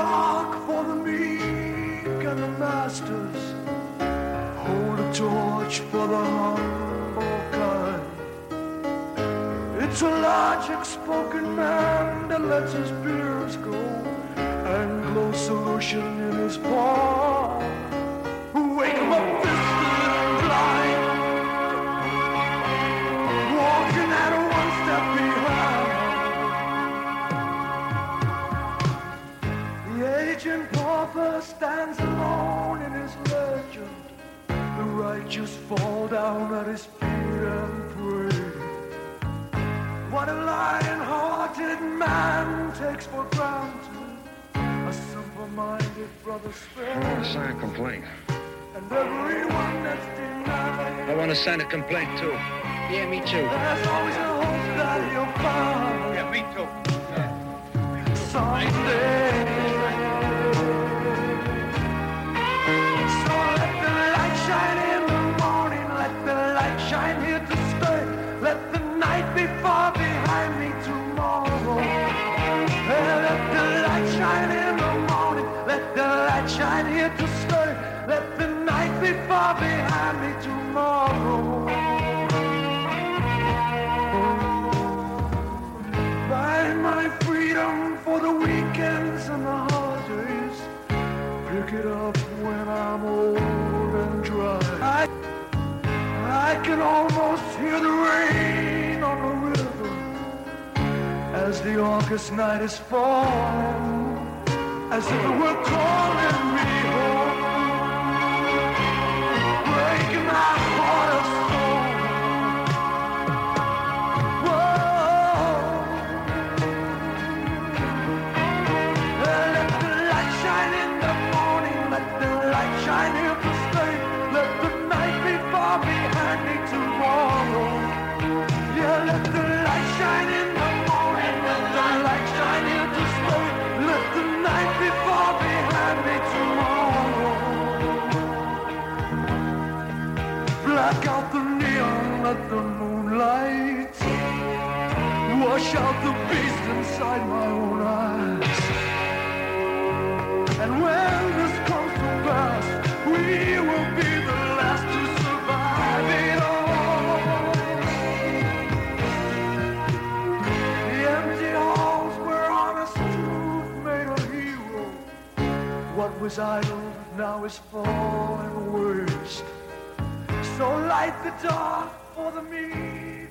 dark for the meek and the masters. Hold a torch for the humble kind. It's a logic spoken man that lets his peers go and glow solution in his paw. Wake him up fisted and blind, walking at one step behind. The aging pauper stands alone in his legend. The righteous fall down at his feet and pray. What a lion-hearted man takes for granted, a simple-minded brother spare. I want to sign a complaint. And everyone that's denied. I want to sign a complaint too. Yeah, me too. There's always a hope that you'll find. Yeah, me too. Someday. So let the light shine in the morning. Let the light shine here to stay. Let the night be far behind me tomorrow. Let the light shine in the morning. Let the light shine here to stay. Let the night be far behind me tomorrow. Buy my freedom for the weekends and the holidays. Pick it up when I'm old and dry. I can almost hear the rain on the river as the August night is falling, as if it were calling me home, breaking my heart of stone. Whoa. Let the light shine in the morning, let the light shine here to stay. Let the night be far behind me tomorrow. Yeah, let the light shine in the morning, let the light shine here to stay. Let the night be far behind me tomorrow. Black out the neon, let the moonlight wash out the beast inside my own eyes. And when this comes to pass, we will be the last to survive it all. The empty halls where honest truth made a hero. What was idle now is fallen waste. So light the dark for the meek